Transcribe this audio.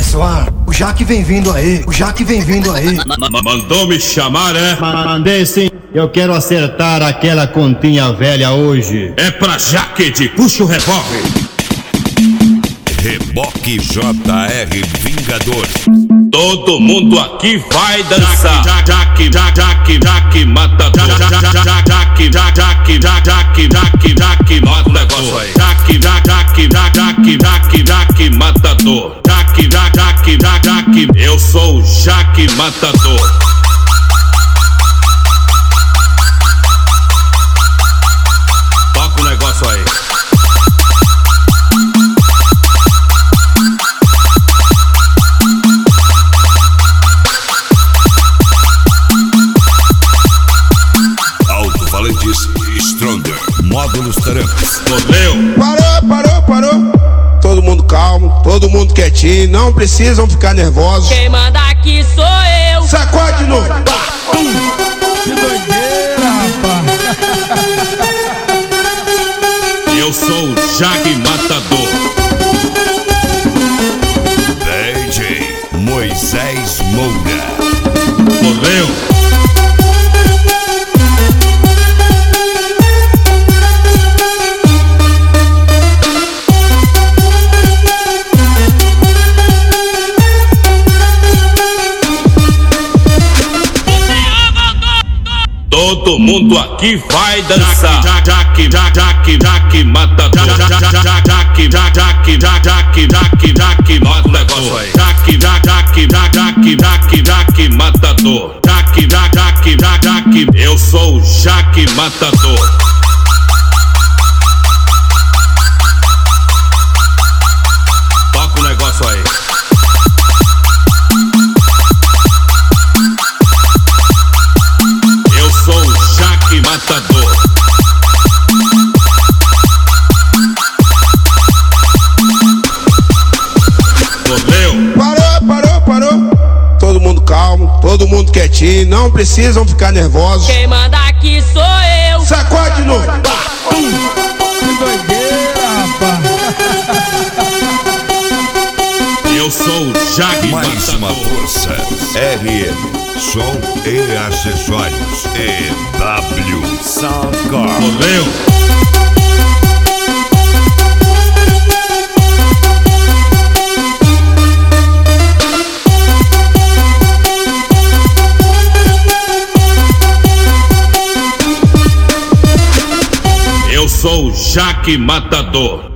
pessoal, o Jaque vem vindo aí, o Jaque vem vindo aí. Mandou me chamar, é? Mandei sim, eu quero acertar aquela continha velha hoje. É pra Jaquede, puxa o revólver. Reboque JR Vingador. Todo mundo aqui vai dançar. Jaque, matador. Jaque, mata o negócio aí. Jaque, matador. Jaque, eu sou o Jaque Matador. Toca o negócio aí. Alto-falantes Stronger. Módulos Tarantes. Correu. Parou. Todo mundo calmo, todo mundo quietinho, não precisam ficar nervosos. Quem manda aqui sou eu. Sacode de novo. Que doideira, rapaz. Eu sou o Jaque Matador. DJ Moisés Moura. Correu. Todo mundo aqui vai dançar. Jaque, matador. Jaque, mata o negócio aí. Jaque, matador. Jaque, eu sou o Jaque Matador. Toca o negócio aí. Matador. Correu. Parou. Todo mundo calmo, todo mundo quietinho, não precisam ficar nervosos. Quem manda aqui sou eu. Sacode de novo. Que doideira, rapaz. Eu sou o Jaque Mais uma Matador. força. RM. Som e acessórios. EW Soundcar. Correu. Eu sou o Jaque Matador.